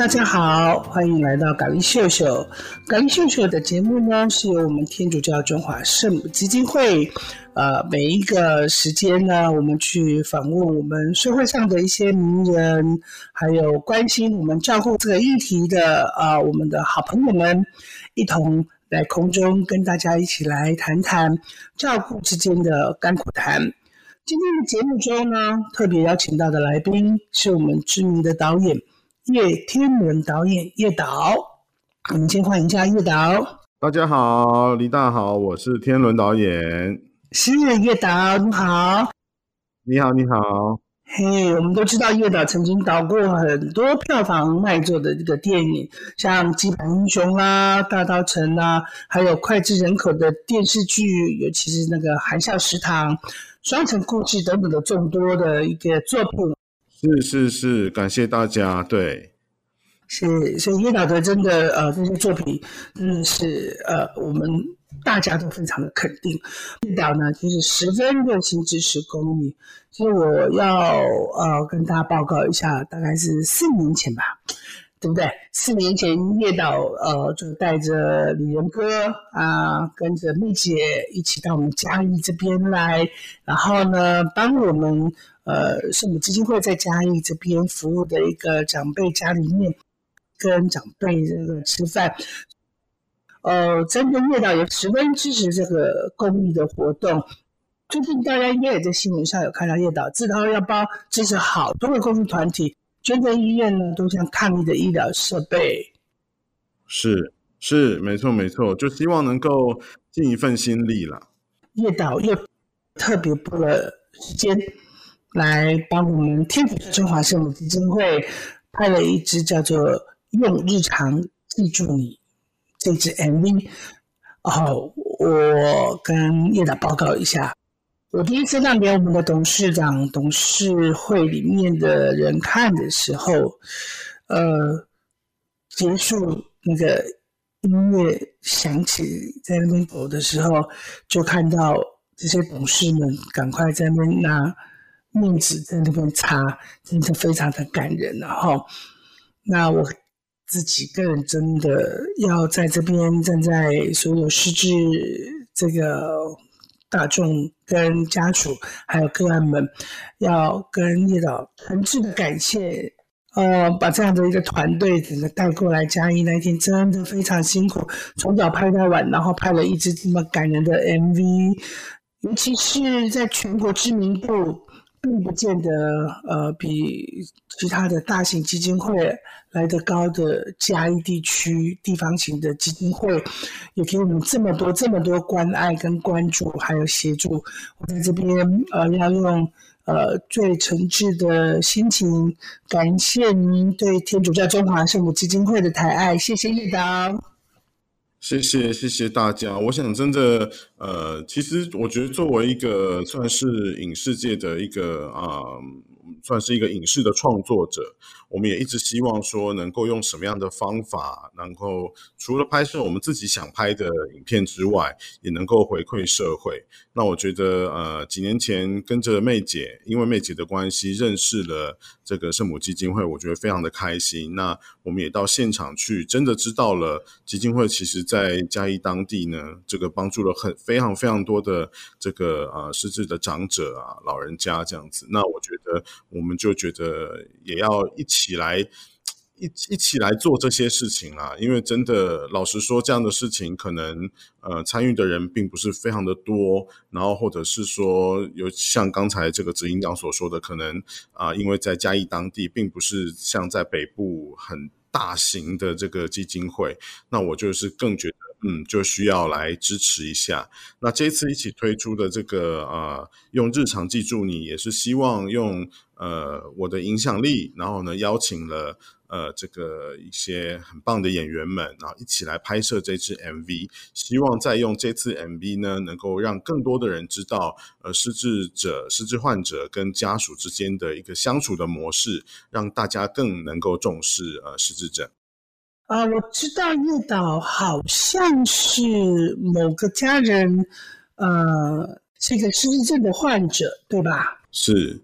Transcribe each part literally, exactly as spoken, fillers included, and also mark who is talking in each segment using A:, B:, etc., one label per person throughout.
A: 大家好，欢迎来到咖喱秀秀。咖喱秀秀的节目呢，是由我们天主教中华圣母基金会，呃，每一个时间呢，我们去访问我们社会上的一些名人，还有关心我们照顾这个议题的呃，我们的好朋友们，一同在空中跟大家一起来谈谈照顾之间的甘苦谈。今天的节目中呢，特别邀请到的来宾是我们知名的导演叶天伦导演叶导。我们先欢迎一下叶导。
B: 大家好，黎大好，我是天伦导演。
A: 是叶导，你好。
B: 你好，你好。
A: 嘿，我们都知道叶导曾经导过很多票房卖座的这个电影，像《基本英雄》啦、《大稻埕》啦，还有脍炙人口的电视剧，尤其是那个《含笑食堂》、《双城故事》等等的众多的一个作品。
B: 是是是，感谢大家。对，
A: 是，所以叶导的真的呃这些作品真的是呃我们大家都非常的肯定。叶导呢其实十分热心支持公益。其实我要呃跟大家报告一下，大概是四年前吧，对不对？四年前叶导呃就带着李仁哥啊，跟着蜜姐一起到我们嘉义这边来，然后呢帮我们呃圣母基金会在嘉义这边服务的一个长辈家里面跟长辈这个吃饭。呃，真的叶导也十分支持这个公益的活动。最近大家应该也在新闻上有看到叶导自掏腰包支持好多个公益团体，捐赠医院呢都像抗疫的医疗设备。
B: 是是，没错没错，就希望能够尽一份心力啦。
A: 叶导又特别拨了时间来帮我们天主教中华圣母基金会拍了一支叫做《用日常记住你》这支 M V。 哦，我跟叶导报告一下，我第一次让给我们的董事长董事会里面的人看的时候，呃，结束那个音乐响起在那边走的时候，就看到这些董事们赶快在那边拿面纸在那边擦，真的非常的感人。然后那我自己个人真的要在这边站在所有失智这个大众跟家属还有个案们，要跟叶导诚挚的感谢，呃，把这样的一个团队整个带过来嘉义那一天真的非常辛苦，从早拍到晚，然后拍了一支这么感人的 M V， 尤其是在全国知名度并不见得呃比其他的大型基金会来得高的嘉义地区地方型的基金会，也给我们这么多这么多关爱跟关注还有协助。我在这边呃要用呃最诚挚的心情感谢您对天主教中华圣母基金会的抬爱，谢谢叶导。
B: 谢谢谢谢大家。我想真的呃，其实我觉得作为一个算是影视界的一个啊、呃，算是一个影视的创作者，我们也一直希望说能够用什么样的方法，能够除了拍摄我们自己想拍的影片之外，也能够回馈社会。那我觉得呃，几年前跟着妹姐，因为妹姐的关系认识了这个圣母基金会，我觉得非常的开心。那我们也到现场去，真的知道了基金会其实在嘉义当地呢，这个帮助了很非常非常多的这个呃失智的长者啊、老人家这样子。那我觉得我们就觉得也要一起来一一起来做这些事情啦，因为真的老实说，这样的事情可能呃参与的人并不是非常的多，然后或者是说有像刚才这个执行长所说的，可能啊、呃、因为在嘉义当地并不是像在北部很大型的这个基金会，那我就是更觉得嗯就需要来支持一下。那这次一起推出的这个呃用日常记住你，也是希望用呃我的影响力，然后呢邀请了呃这个一些很棒的演员们，然后一起来拍摄这支 M V， 希望再用这次 M V 呢能够让更多的人知道呃失智者失智患者跟家属之间的一个相处的模式，让大家更能够重视呃失智症。
A: 啊、呃，我知道叶导好像是某个家人呃是一个失智症的患者，对吧？
B: 是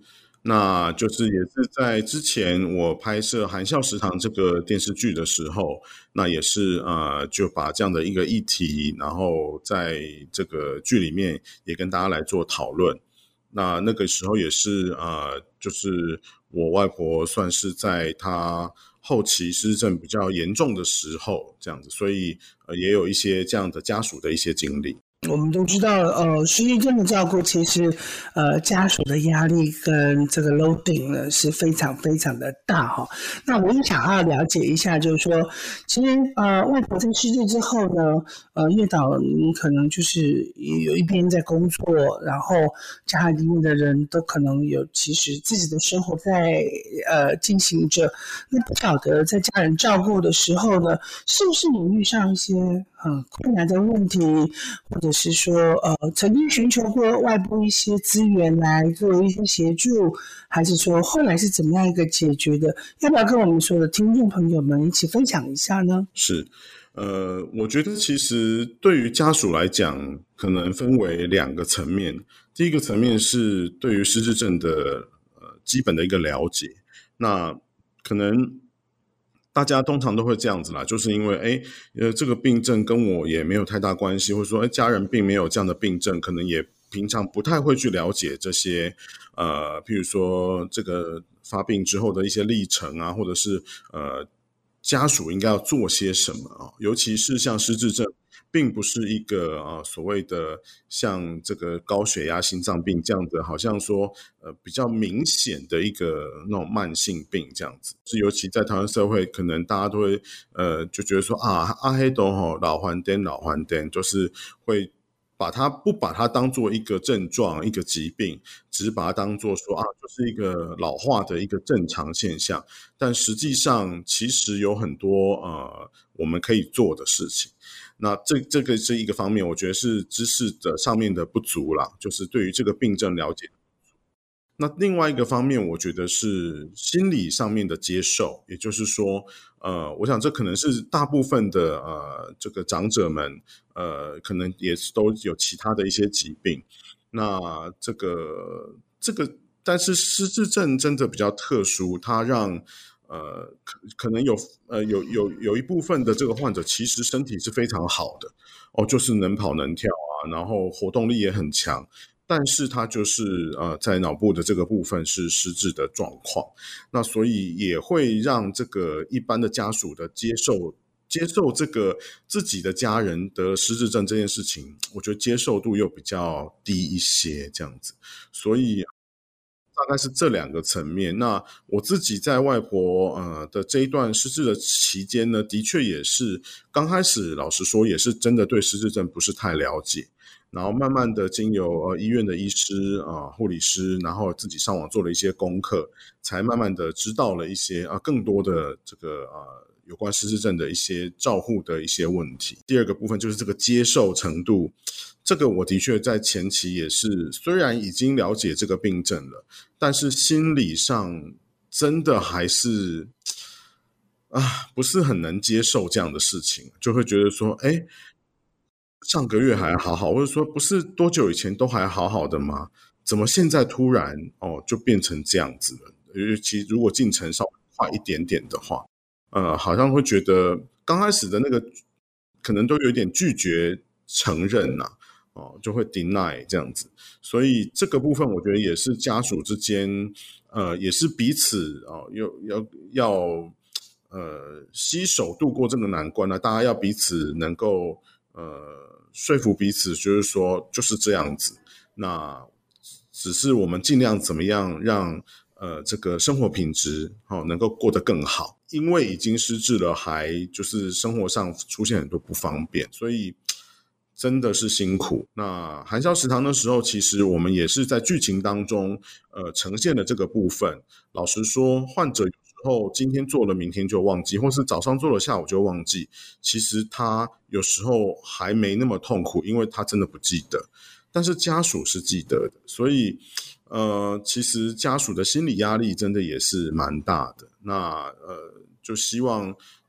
B: 那就是也是在之前我拍摄《含笑食堂》这个电视剧的时候，那也是呃就把这样的一个议题，然后在这个剧里面也跟大家来做讨论。那那个时候也是呃就是我外婆算是在她后期失智症比较严重的时候这样子，所以呃也有一些这样的家属的一些经历。
A: 我们都知道，呃，失智症的照顾其实，呃，家属的压力跟这个 loading 呢是非常非常的大哈。那我也想要了解一下，就是说，其实呃，外婆在失智之后呢，呃，月导你可能就是有一边在工作，然后家里面的人都可能有其实自己的生活在呃进行着。那不晓得在家人照顾的时候呢，是不是你遇上一些很困难的问题，或者是说，呃，曾经寻求过外部一些资源来做一些协助，还是说后来是怎么样一个解决的？要不要跟我们所有的听众朋友们一起分享一下呢？
B: 是，呃，我觉得其实对于家属来讲，可能分为两个层面。第一个层面是对于失智症的呃基本的一个了解，那可能大家通常都会这样子啦，就是因为哎，呃，这个病症跟我也没有太大关系，或者说哎，家人并没有这样的病症，可能也平常不太会去了解这些，呃，譬如说这个发病之后的一些历程啊，或者是呃家属应该要做些什么啊，尤其是像失智症。并不是一个呃所谓的像这个高血压、心脏病这样的，好像说呃比较明显的一个那种慢性病这样子。是尤其在台湾社会，可能大家都会呃就觉得说啊阿黑都吼老还颠老还颠，就是会把它不把它当做一个症状、一个疾病，只是把它当做说啊，就是一个老化的一个正常现象。但实际上，其实有很多呃我们可以做的事情。那这这个是一个方面，我觉得是知识的上面的不足啦，就是对于这个病症了解。那另外一个方面，我觉得是心理上面的接受，也就是说，呃，我想这可能是大部分的呃这个长者们，呃，可能也都有其他的一些疾病。那这个这个，但是失智症真的比较特殊，它让呃可可能有呃有有有一部分的这个患者其实身体是非常好的哦，就是能跑能跳啊，然后活动力也很强。但是他就是呃，在脑部的这个部分是失智的状况，那所以也会让这个一般的家属的接受接受这个自己的家人得失智症这件事情，我觉得接受度又比较低一些，这样子，所以大概是这两个层面。那我自己在外婆呃的这一段失智的期间呢，的确也是刚开始，老实说也是真的对失智症不是太了解。然后慢慢的经由呃医院的医师啊、呃、护理师，然后自己上网做了一些功课，才慢慢的知道了一些啊、呃、更多的这个呃有关失智症的一些照护的一些问题。第二个部分就是这个接受程度，这个我的确在前期也是，虽然已经了解这个病症了，但是心理上真的还是啊不是很能接受这样的事情，就会觉得说，哎。上个月还好好，或者说不是多久以前都还好好的吗？怎么现在突然哦就变成这样子了？尤其如果进程稍微快一点点的话，呃，好像会觉得刚开始的那个可能都有点拒绝承认呐、啊，哦，就会 deny 这样子。所以这个部分我觉得也是家属之间，呃，也是彼此哦，要要要呃携手度过这个难关呢、啊，大家要彼此能够呃。说服彼此，就是说就是这样子。那只是我们尽量怎么样让呃这个生活品质哦能够过得更好，因为已经失智了，还就是生活上出现很多不方便，所以真的是辛苦。那含笑食堂的时候，其实我们也是在剧情当中呃呈现了这个部分。老实说，患者后今天做了，明天就忘记，或是早上做了，下午就忘记。其实他有时候还没那么痛苦，因为他真的不记得。但是家属是记得的，所以呃，其实家属的心理压力真的也是蛮大的。那呃，就希望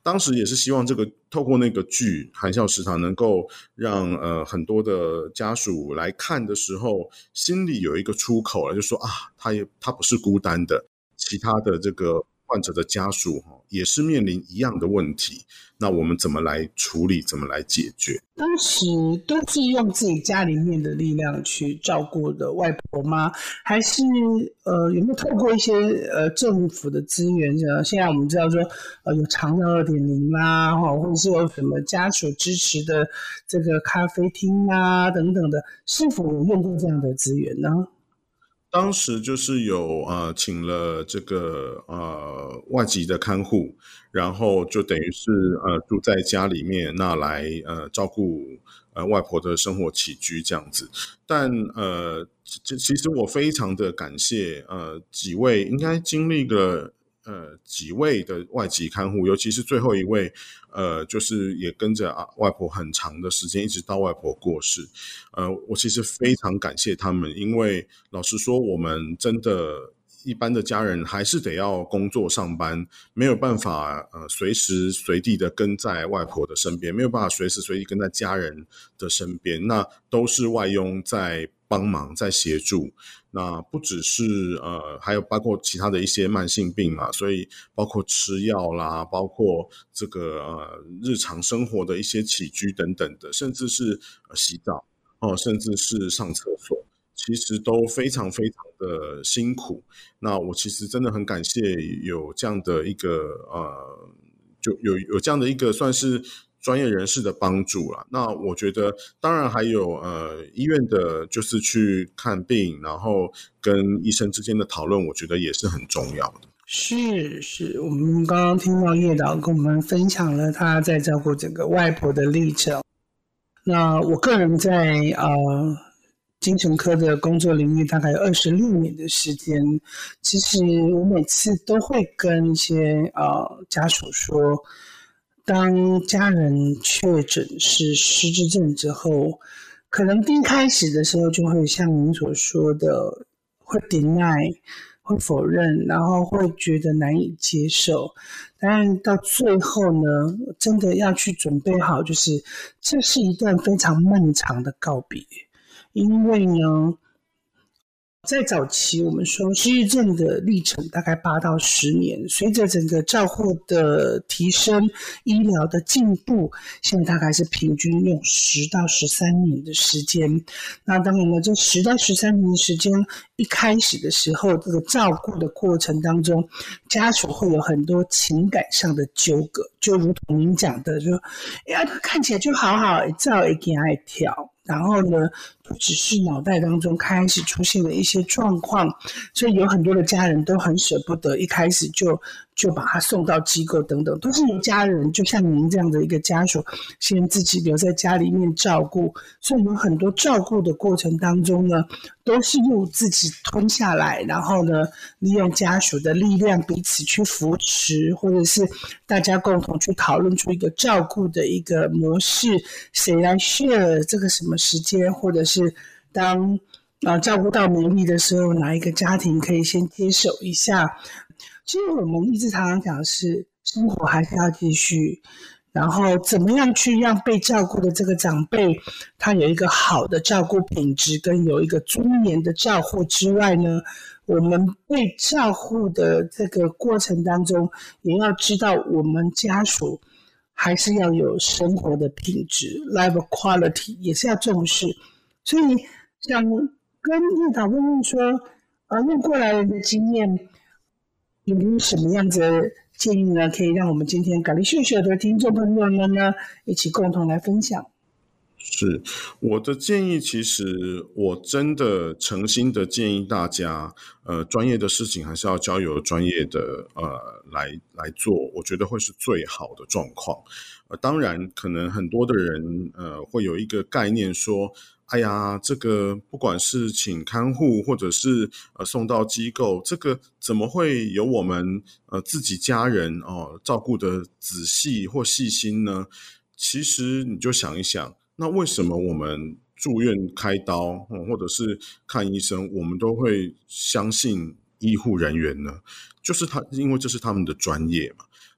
B: 当时也是希望这个透过那个剧《含笑食堂》能够让呃很多的家属来看的时候，心里有一个出口了，就说啊，他也他不是孤单的，其他的这个患者的家属也是面临一样的问题，那我们怎么来处理，怎么来解决？
A: 当时都是用自己家里面的力量去照顾的外婆吗？还是呃有没有透过一些呃政府的资源？现在我们知道说呃有长照 二点零 啦，或者是有什么家属支持的这个咖啡厅啊等等的，是否有用过这样的资源呢？
B: 当时就是有呃请了这个呃外籍的看护，然后就等于是呃住在家里面，那来呃照顾呃外婆的生活起居这样子。但呃其其实我非常的感谢呃几位应该经历了呃几位的外籍看护，尤其是最后一位呃就是也跟着啊外婆很长的时间，一直到外婆过世。呃，我其实非常感谢他们，因为老实说，我们真的一般的家人还是得要工作上班，没有办法呃随时随地的跟在外婆的身边，没有办法随时随地跟在家人的身边，那都是外佣在帮忙，在协助。那不只是呃，还有包括其他的一些慢性病嘛，所以包括吃药啦，包括这个呃日常生活的一些起居等等的，甚至是呃洗澡。哦，甚至是上厕所，其实都非常非常的辛苦。那我其实真的很感谢有这样的一个呃，就有有这样的一个算是专业人士的帮助啦。那我觉得，当然还有呃医院的，就是去看病，然后跟医生之间的讨论，我觉得也是很重要的。
A: 是是，我们刚刚听到叶导跟我们分享了他在照顾这个外婆的历程。那我个人在呃精神科的工作领域大概有二十六年的时间，其实我每次都会跟一些呃家属说，当家人确诊是失智症之后，可能第一开始的时候就会像您所说的，会 deny。会否认，然后会觉得难以接受，但到最后呢，真的要去准备好，就是这是一段非常漫长的告别，因为呢，在早期，我们说失智症的历程大概八到十年，随着整个照护的提升、医疗的进步，现在大概是平均用十到十三年的时间。那当然了，这十到十三年的时间，一开始的时候，这个照顾的过程当中，家属会有很多情感上的纠葛，就如同您讲的，就哎呀，他看起来就好好，照一点爱跳。然后呢，不只是脑袋当中开始出现了一些状况，所以有很多的家人都很舍不得，一开始就就把他送到机构等等，都是由家人，就像您这样的一个家属，先自己留在家里面照顾，所以有很多照顾的过程当中呢，都是用自己吞下来，然后呢，利用家属的力量彼此去扶持，或者是大家共同去讨论出一个照顾的一个模式，谁来 share 这个什么时间，或者是当呃照顾到没力的时候，哪一个家庭可以先接手一下。其实我们一直常常讲的是，生活还是要继续，然后怎么样去让被照顾的这个长辈，他有一个好的照顾品质，跟有一个尊严的照护之外呢，我们被照护的这个过程当中，也要知道我们家属还是要有生活的品质 ，life quality 也是要重视。所以想跟叶导问问说，呃，用过来人的经验，有没有什么样子的建议呢？可以让我们今天咖喱秀秀的听众朋友们呢，一起共同来分享。
B: 是，我的建议，其实我真的诚心的建议大家，呃，专业的事情还是要交由专业的呃来来做，我觉得会是最好的状况。呃，当然，可能很多的人呃会有一个概念说，哎呀，这个不管是请看护或者是呃送到机构，这个怎么会有我们呃自己家人哦照顾的仔细或细心呢？其实你就想一想。那为什么我们住院开刀，嗯，或者是看医生，我们都会相信医护人员呢？就是他，因为这是他们的专业嘛。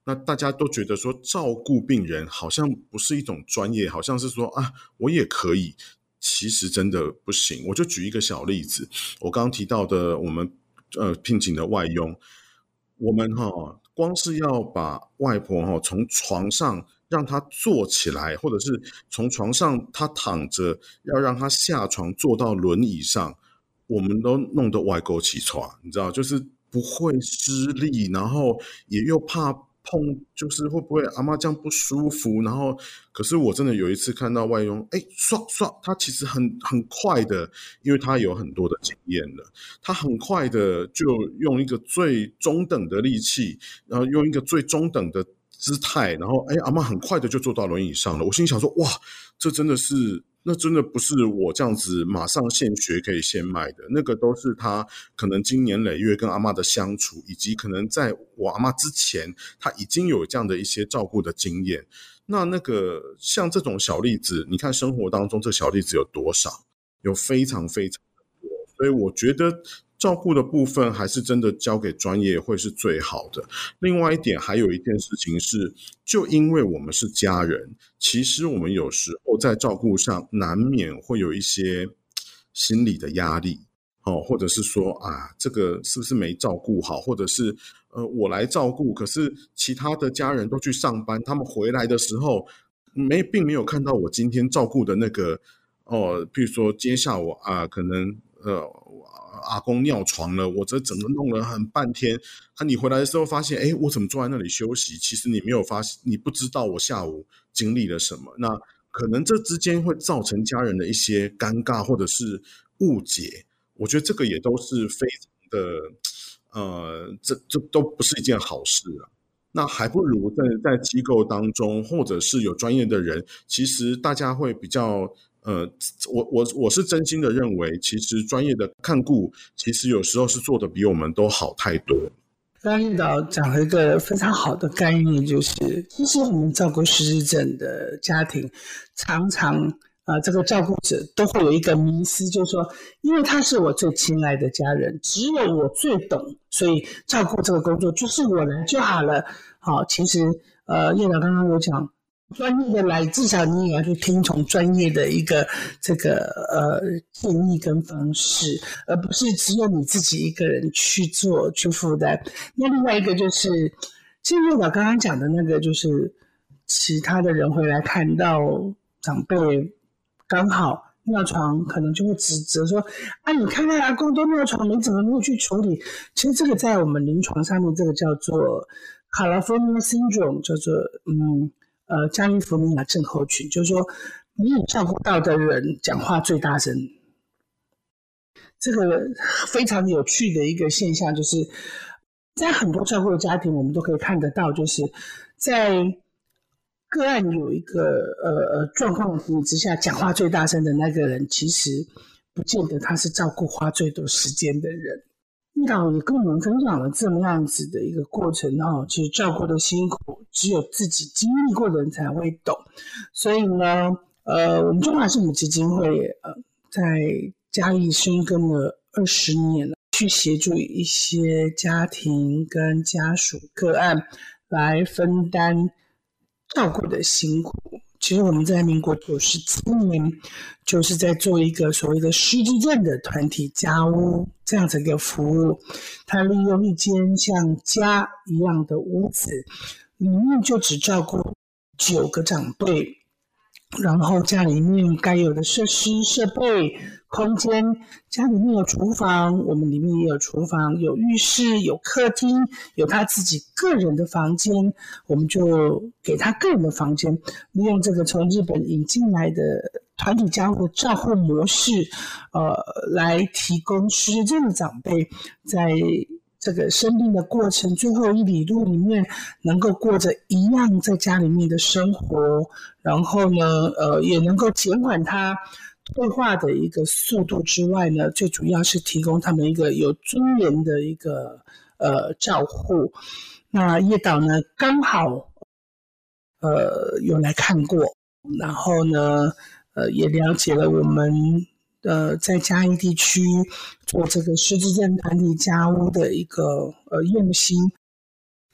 B: 那大家都觉得说照顾病人好像不是一种专业，好像是说啊我也可以，其实真的不行。我就举一个小例子，我刚刚提到的我们呃聘请的外佣，我们哈、哦、光是要把外婆哈、哦、从床上让她坐起来，或者是从床上她躺着要让她下床坐到轮椅上，我们都弄得歪勾起床，你知道，就是不会施力，然后也又怕碰，就是会不会阿嬷这样不舒服，然后可是我真的有一次看到外佣，哎，刷刷，他其实很很快的，因为他有很多的经验了，他很快的就用一个最中等的力气，然后用一个最中等的姿态，然后哎，阿嬷很快的就坐到轮椅上了。我心里想说，哇，这真的是，那真的不是我这样子马上现学可以现卖的，那个都是他可能经年累月跟阿嬷的相处，以及可能在我阿嬷之前，他已经有这样的一些照顾的经验。那那个像这种小例子，你看生活当中这小例子有多少？有非常非常多，所以我觉得照顾的部分还是真的交给专业会是最好的。另外一点，还有一件事情是，就因为我们是家人，其实我们有时候在照顾上难免会有一些心理的压力，哦，或者是说啊，这个是不是没照顾好，或者是呃我来照顾，可是其他的家人都去上班，他们回来的时候没并没有看到我今天照顾的那个哦，譬如说今天下午啊，可能呃阿公尿床了，我这整个弄了很半天，啊，你回来的时候发现，哎，我怎么坐在那里休息？其实你没有发现，你不知道我下午经历了什么。那可能这之间会造成家人的一些尴尬或者是误解，我觉得这个也都是非常的，呃，这这都不是一件好事啊。那还不如在在机构当中，或者是有专业的人，其实大家会比较。呃，我我我是真心的认为，其实专业的看顾，其实有时候是做的比我们都好太多。
A: 刚刚叶导讲了一个非常好的概念，就是其实我们照顾失智症的家庭，常常呃这个照顾者都会有一个迷思，就是说，因为他是我最亲爱的家人，只有我最懂，所以照顾这个工作就是我来就好了。好，其实呃叶导刚刚有讲。专业的来，至少你也要去听从专业的一个这个呃建议跟方式，而不是只有你自己一个人去做去负担。那另外一个就是，其实叶导刚刚讲的那个，就是其他的人回来看到长辈刚好尿床，可能就会指责说：“啊，你看看阿公都尿床，你怎么没有去处理？”其实这个在我们临床上面，这个叫做 California Syndrome， 叫做嗯。呃，加利福尼亚症候群，就是说，你有照顾到的人讲话最大声。这个非常有趣的一个现象，就是在很多照顾的家庭，我们都可以看得到，就是在个案有一个呃状况之下，讲话最大声的那个人，其实不见得他是照顾花最多时间的人。叶导也跟我们分享了这么样子的一个过程哦，其实照顾的辛苦，只有自己经历过的人才会懂。所以呢，呃，我们中华圣母基金会呃在嘉义深耕了二十年了，去协助一些家庭跟家属个案来分担照顾的辛苦。其实我们在民国九十七年就是在做一个所谓的失智症的团体家屋这样子一个服务，他利用一间像家一样的屋子，里面就只照顾九个长辈，然后家里面该有的设施设备空间，家里面有厨房，我们里面也有厨房，有浴室，有客厅，有他自己个人的房间，我们就给他个人的房间，利用这个从日本引进来的团体家务的照护模式，呃，来提供失智症的长辈在这个生病的过程最后一里路里面能够过着一样在家里面的生活，然后呢呃也能够减缓他退化的一个速度之外呢，最主要是提供他们一个有尊严的一个呃照护。那叶导呢刚好呃有来看过，然后呢呃也了解了我们呃，在嘉义地区做这个失智症团体家屋的一个呃用心，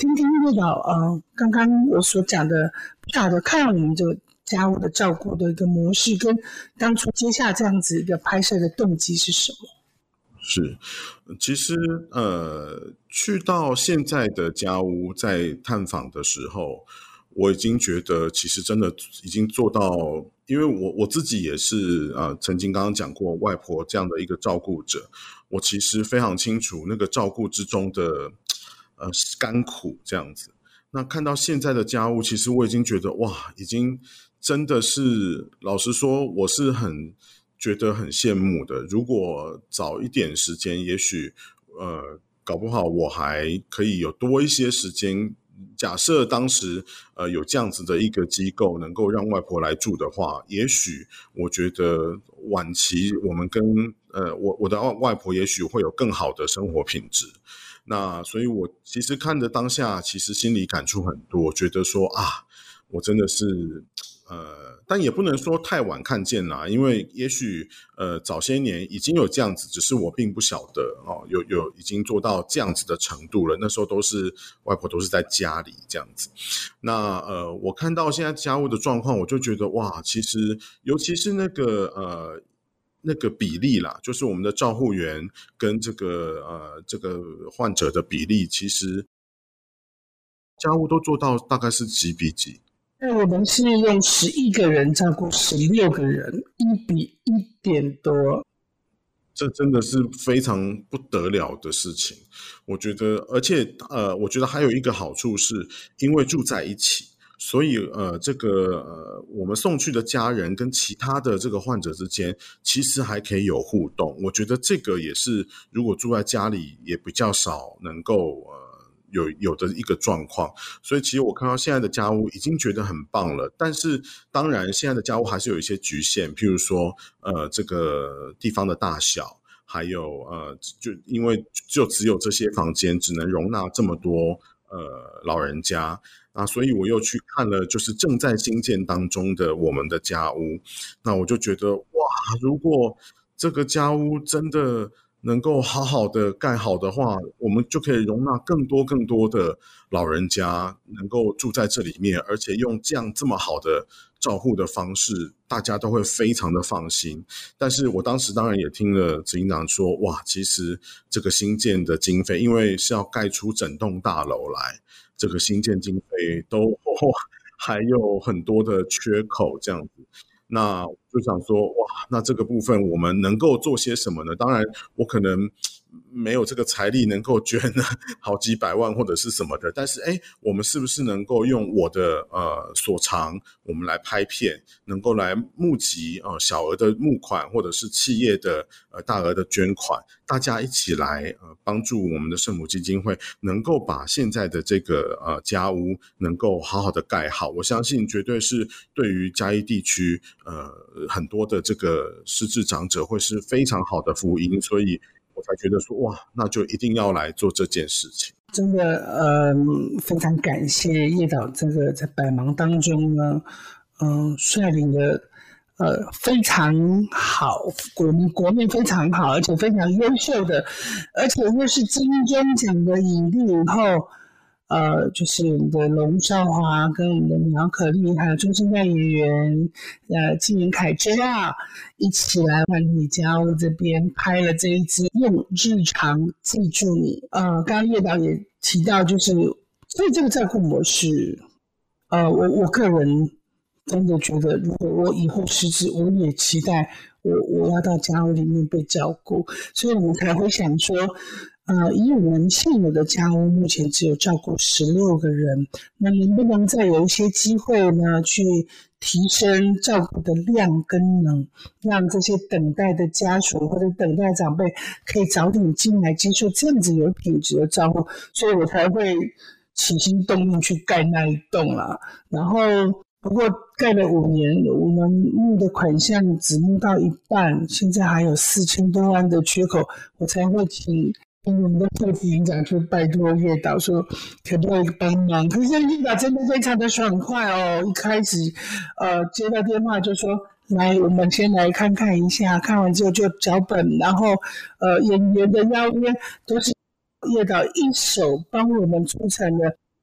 A: 听听叶导呃，刚刚我所讲的，不晓得看我们这个家务的照顾的一个模式，跟当初接下这样子的拍摄的动机是什么？
B: 是，其实呃，去到现在的家屋，在探访的时候，我已经觉得其实真的已经做到，因为我我自己也是呃，曾经刚刚讲过外婆这样的一个照顾者，我其实非常清楚那个照顾之中的呃甘苦这样子。那看到现在的家务，其实我已经觉得哇，已经真的是，老实说，我是很觉得很羡慕的。如果早一点时间，也许呃，搞不好我还可以有多一些时间。假设当时呃有这样子的一个机构能够让外婆来住的话，也许我觉得晚期我们跟呃我我的外婆也许会有更好的生活品质。那所以我其实看着当下，其实心里感触很多，觉得说啊，我真的是呃，但也不能说太晚看见啦，因为也许呃早些年已经有这样子，只是我并不晓得哦，有有已经做到这样子的程度了。那时候都是外婆都是在家里这样子。那呃，我看到现在家务的状况，我就觉得哇，其实尤其是那个呃。那个比例啦，就是我们的照护员跟这个呃这个患者的比例，其实家务都做到大概是几比几？
A: 那我们是用十一个人照顾十六个人，一比一点多。
B: 这真的是非常不得了的事情，我觉得，而且呃，我觉得还有一个好处是，因为住在一起。所以呃，这个呃，我们送去的家人跟其他的这个患者之间，其实还可以有互动。我觉得这个也是，如果住在家里也比较少能够呃有有的一个状况。所以其实我看到现在的家屋已经觉得很棒了，但是当然现在的家屋还是有一些局限，譬如说呃这个地方的大小。还有呃，就因为就只有这些房间，只能容纳这么多呃老人家啊，所以我又去看了，就是正在兴建当中的我们的家屋。那我就觉得哇，如果这个家屋真的能够好好的盖好的话，我们就可以容纳更多更多的老人家能够住在这里面，而且用这样这么好的照护的方式，大家都会非常的放心。但是我当时当然也听了执行长说，哇，其实这个新建的经费，因为是要盖出整栋大楼来，这个新建经费都、哦、还有很多的缺口这样子。那就想说，哇，那这个部分我们能够做些什么呢？当然，我可能没有这个财力能够捐好几百万或者是什么的，但是哎，我们是不是能够用我的呃所长，我们来拍片，能够来募集呃小额的募款，或者是企业的呃大额的捐款，大家一起来呃帮助我们的圣母基金会，能够把现在的这个呃家屋能够好好的盖好。我相信绝对是对于嘉义地区呃很多的这个失智长者会是非常好的福音，所以我才觉得说哇，那就一定要来做这件事情。
A: 真的，呃，非常感谢叶导这个在百忙当中呢，嗯、呃，率领的呃非常好，国民国面非常好，而且非常优秀的，而且又是金钟奖的影帝以后。呃，就是我们的龙少华跟我们的苗可丽，还有中生代演员呃金元凯之啊，一起来万里家屋这边拍了这一支用日常记住你。呃，刚刚叶导也提到，就是所以这个照顾模式，呃，我我个人真的觉得，如果我以后失智，我也期待我我要到家屋里面被照顾，所以我们才会想说。呃，以我们现有的家屋，目前只有照顾十六个人，那能不能再有一些机会呢，去提升照顾的量跟能，让这些等待的家属或者等待长辈可以早点进来接受这样子有品质的照顾，所以我才会起心动念去盖那一栋啦。然后，不过盖了五年，我们募的款项只募到一半，现在还有四千多万的缺口，我才会请。我们的副执行长去拜托叶导说可不可以帮忙，可是叶导真的非常的爽快哦，一开始呃接到电话就说来我们先来看看一下，看完之后就脚本，然后呃演员的邀约都是叶导一手帮我们促成的，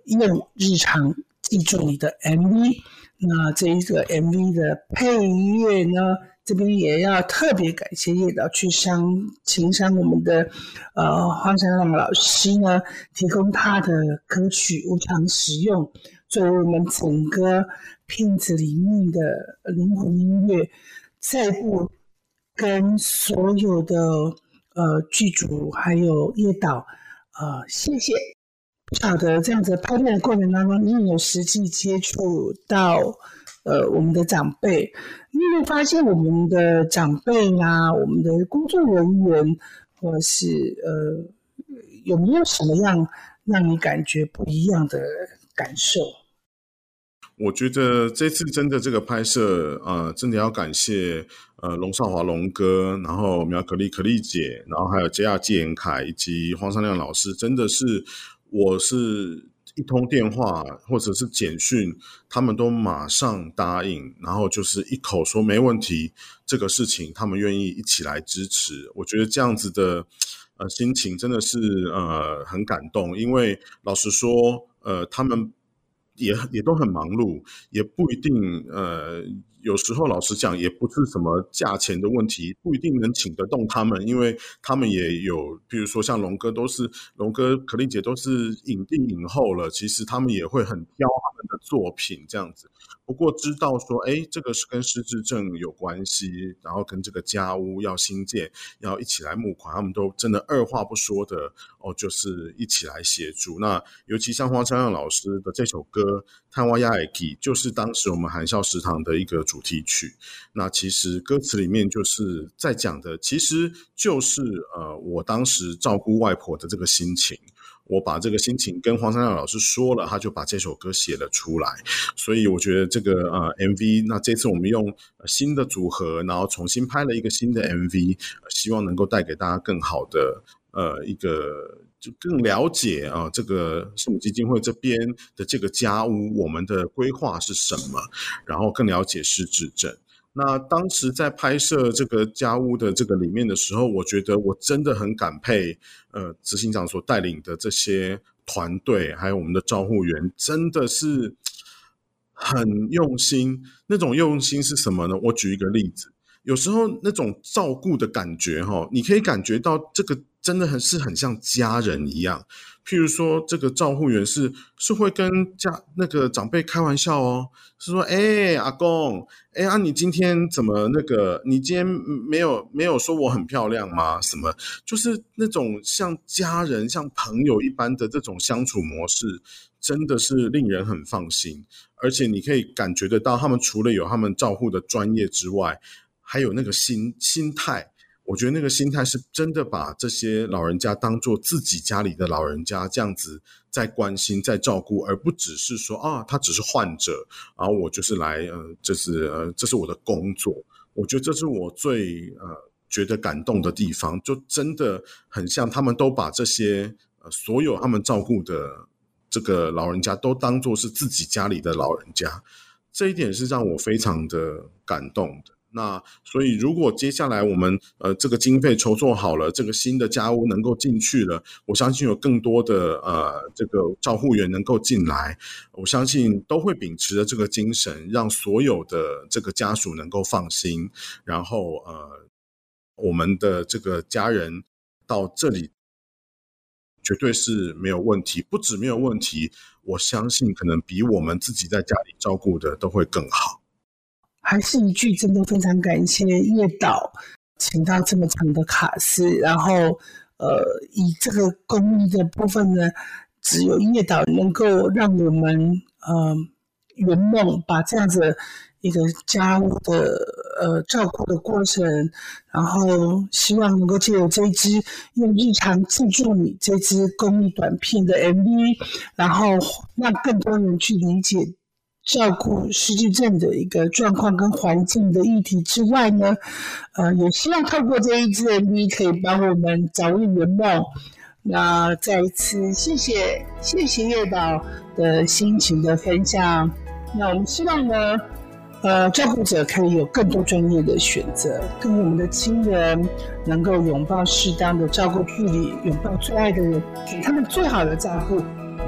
A: 用日常记住你的 M V。 那这一个 M V 的配乐呢，这边也要特别感谢叶导去商情商我们的呃黄山亮老师呢，提供他的歌曲无偿使用，作为我们整个片子里面的灵魂音乐，再不跟所有的呃剧组还有叶导呃谢谢。不晓得这样子拍片的过程当中，你有没有实际接触到呃我们的长辈？你有没有发现我们的长辈啊，我们的工作人员，或是呃有没有什么样让你感觉不一样的感受？
B: 我觉得这次真的这个拍摄，呃，真的要感谢呃龙少华龙哥，然后苗可丽可丽姐，然后还有 J R 纪言凯以及黄山亮老师，真的是我是一通电话或者是简讯，他们都马上答应，然后就是一口说没问题，这个事情他们愿意一起来支持。我觉得这样子的呃心情真的是呃很感动，因为老实说，呃他们。也也都很忙碌，也不一定呃，有时候老实讲也不是什么价钱的问题，不一定能请得动他们，因为他们也有，比如说像龙哥都是龙哥、可丽姐都是影帝影后了，其实他们也会很挑他们的作品这样子。不过知道说，哎，这个是跟失智症有关系，然后跟这个家屋要新建，要一起来募款，他们都真的二话不说的哦，就是一起来协助。那尤其像黄山亮老师的这首歌《探挖亚埃基》，就是当时我们含笑食堂的一个主题曲。那其实歌词里面就是在讲的，其实就是呃，我当时照顾外婆的这个心情。我把这个心情跟黄山亮老师说了，他就把这首歌写了出来。所以我觉得这个呃 M V， 那这次我们用新的组合，然后重新拍了一个新的 M V， 希望能够带给大家更好的呃一个就更了解啊、呃、这个圣母基金会这边的这个家屋，我们的规划是什么，然后更了解失智症。那当时在拍摄这个家屋的这个里面的时候，我觉得我真的很感佩呃执行长所带领的这些团队，还有我们的照护员，真的是很用心。那种用心是什么呢？我举一个例子，有时候那种照顾的感觉你可以感觉到这个真的很是很像家人一样。譬如说这个照护员是是会跟家那个长辈开玩笑哦，是说哎、欸、阿公哎啊你今天怎么那个你今天没有没有说我很漂亮吗？什么就是那种像家人像朋友一般的这种相处模式，真的是令人很放心。而且你可以感觉得到他们除了有他们照护的专业之外，还有那个心心态，我觉得那个心态是真的把这些老人家当作自己家里的老人家这样子在关心在照顾，而不只是说啊他只是患者，然后我就是来呃这是呃这是我的工作。我觉得这是我最呃觉得感动的地方，就真的很像他们都把这些呃所有他们照顾的这个老人家都当作是自己家里的老人家，这一点是让我非常的感动的。那所以如果接下来我们呃这个经费筹措好了，这个新的家屋能够进去了，我相信有更多的呃这个照护员能够进来，我相信都会秉持着这个精神，让所有的这个家属能够放心，然后呃我们的这个家人到这里绝对是没有问题，不止没有问题，我相信可能比我们自己在家里照顾的都会更好。
A: 还是一句真的非常感谢叶导请到这么长的卡司，然后呃，以这个公益的部分呢，只有叶导能够让我们呃圆梦，把这样子一个家务的呃照顾的过程，然后希望能够借由这一支用日常记住你这支公益短片的 M V， 然后让更多人去理解照顾失智症的一个状况跟环境的议题之外呢，呃，也希望透过这一支 M V 可以帮我们早日圆梦。那再一次谢谢谢谢叶导的心情的分享。那我们希望呢，呃，照顾者可以有更多专业的选择，跟我们的亲人能够拥抱适当的照顾距离，拥抱最爱的人，给他们最好的照顾。不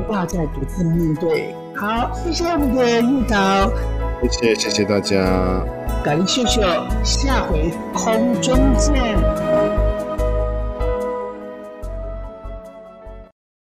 A: 要再独自面对。好，谢谢我们的叶导，
B: 谢谢谢谢大家，
A: 咖喱秀秀，下回空中见。